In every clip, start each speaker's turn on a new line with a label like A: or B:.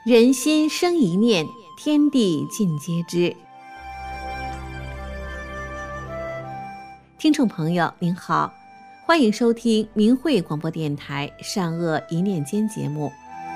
A: 人心生一念，天地尽皆知。听众朋友您好，欢迎收听明慧广播电台善恶一念间节目。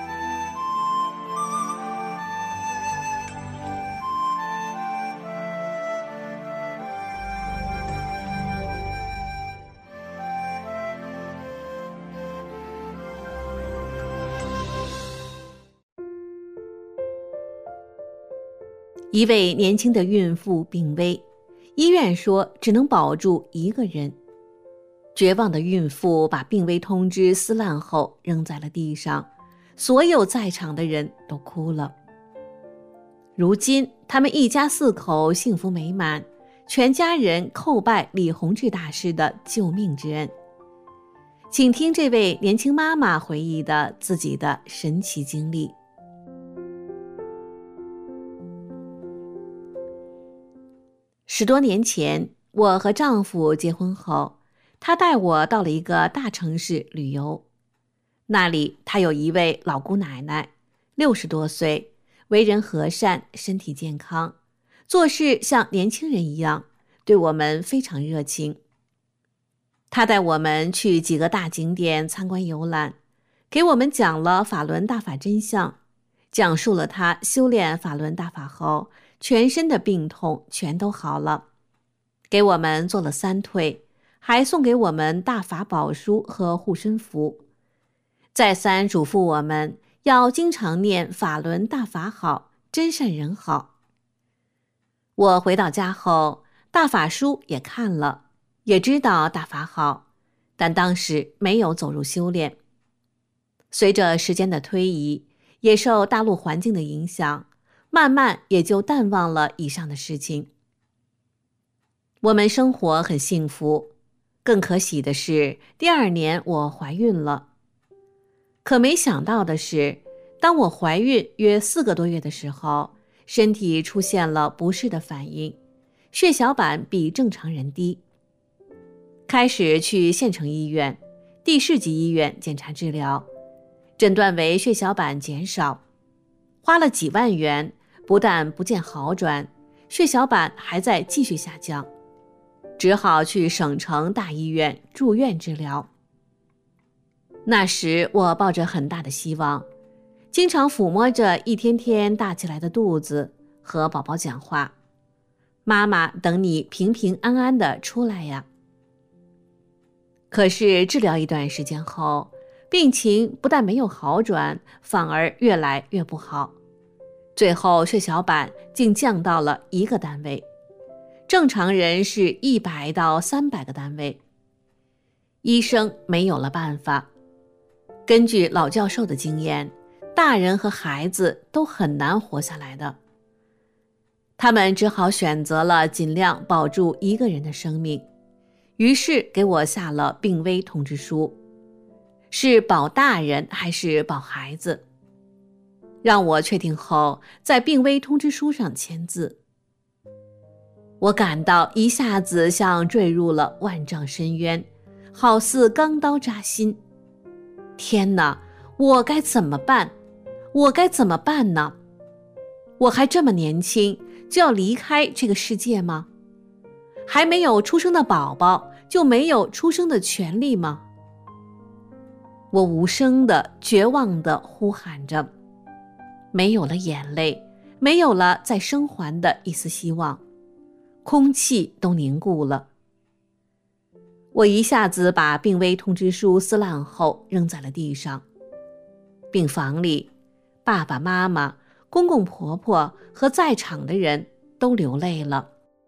A: 一位年轻的孕妇病危，医院说只能保住一个人。绝望的孕妇把病危通知撕烂后扔在了地上，所有在场的人都哭了。如今他们一家4口幸福美满，全家人叩拜李洪志大师的救命之恩。请听这位年轻妈妈回忆的自己的神奇经历。10多年前，我和丈夫结婚后，他带我到了一个大城市旅游。那里他有一位老姑奶奶，60多岁，为人和善，身体健康，做事像年轻人一样，对我们非常热情。他带我们去几个大景点参观游览，给我们讲了法轮大法真相，讲述了他修炼法轮大法后全身的病痛全都好了，给我们做了3退，还送给我们大法宝书和护身符，再三嘱咐我们要经常念法轮大法好，真善人好。我回到家后，大法书也看了，也知道大法好，但当时没有走入修炼。随着时间的推移，也受大陆环境的影响，慢慢也就淡忘了以上的事情。我们生活很幸福，更可喜的是，第2年我怀孕了。可没想到的是，当我怀孕约4个多月的时候，身体出现了不适的反应，血小板比正常人低。开始去县城医院、地市级医院检查治疗，诊断为血小板减少，花了几万元，不但不见好转，血小板还在继续下降，只好去省城大医院住院治疗。那时我抱着很大的希望，经常抚摸着一天天大起来的肚子，和宝宝讲话：妈妈等你平平安安地出来呀。可是治疗一段时间后，病情不但没有好转，反而越来越不好，最后血小板竟降到了1个单位，正常人是100到300个单位。医生没有了办法，根据老教授的经验，大人和孩子都很难活下来的。他们只好选择了尽量保住1个人的生命，于是给我下了病危通知书，是保大人还是保孩子？让我确定后，在病危通知书上签字。我感到一下子像坠入了万丈深渊，好似钢刀扎心。天哪，我该怎么办？我该怎么办呢？我还这么年轻，就要离开这个世界吗？还没有出生的宝宝，就没有出生的权利吗？我无声的、绝望的呼喊着，没有了眼泪，没有了再生还的一丝希望，空气都凝固了。我一下子把病危通知书撕烂后扔在了地上。病房里，爸爸妈妈、公公婆婆和在场的人都流泪了。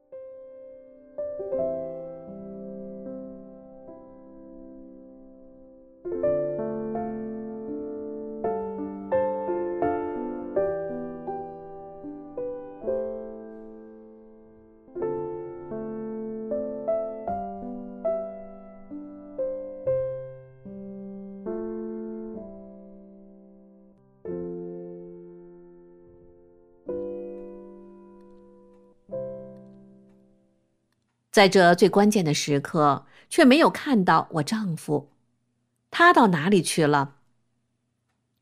A: 在这最关键的时刻，却没有看到我丈夫，他到哪里去了？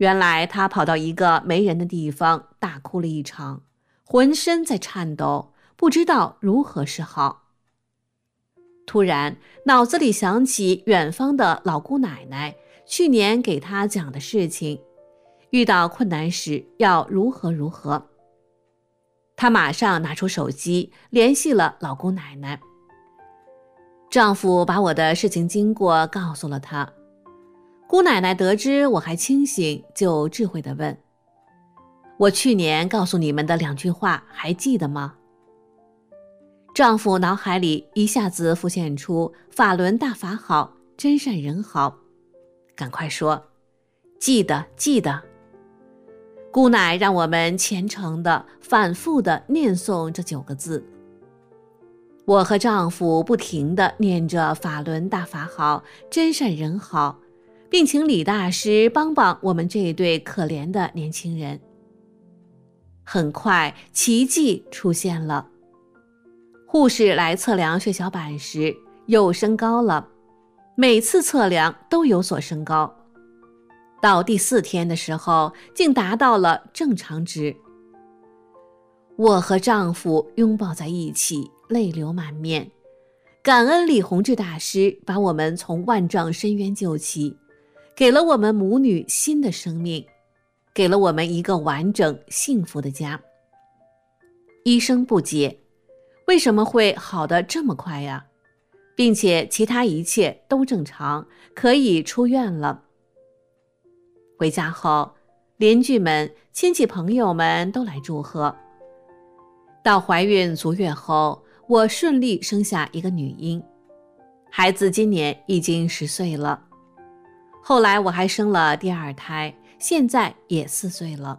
A: 原来他跑到一个没人的地方大哭了一场，浑身在颤抖，不知道如何是好。突然脑子里想起远方的老姑奶奶去年给他讲的事情，遇到困难时要如何如何。他马上拿出手机联系了老姑奶奶。丈夫把我的事情经过告诉了她。姑奶奶得知我还清醒，就智慧地问：我去年告诉你们的2句话还记得吗？丈夫脑海里一下子浮现出法轮大法好，真善人好，赶快说：记得记得。姑奶让我们虔诚地反复地念诵这9个字。我和丈夫不停地念着法轮大法好，真善人好，并请李大师帮帮我们这对可怜的年轻人。很快奇迹出现了。护士来测量血小板时又升高了，每次测量都有所升高，到第4天的时候竟达到了正常值。我和丈夫拥抱在一起，泪流满面，感恩李洪志大师把我们从万丈深渊救起，给了我们母女新的生命，给了我们一个完整幸福的家。医生不解，为什么会好得这么快呀？并且其他一切都正常，可以出院了。回家后，邻居们、亲戚朋友们都来祝贺。到怀孕足月后，我顺利生下一个女婴，孩子今年已经10岁了。后来我还生了第2胎，现在也4岁了。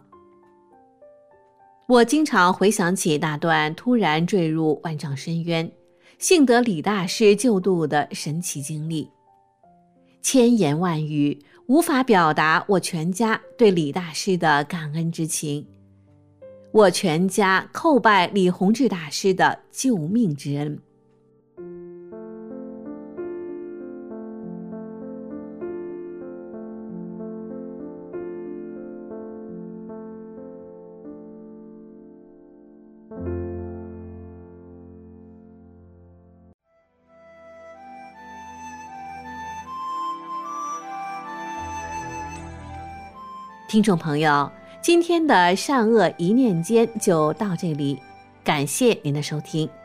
A: 我经常回想起那段突然坠入万丈深渊，幸得李大师救度的神奇经历。千言万语无法表达我全家对李大师的感恩之情。我全家叩拜李洪志大师的救命之恩。听众朋友，今天的善恶一念间就到这里，感谢您的收听。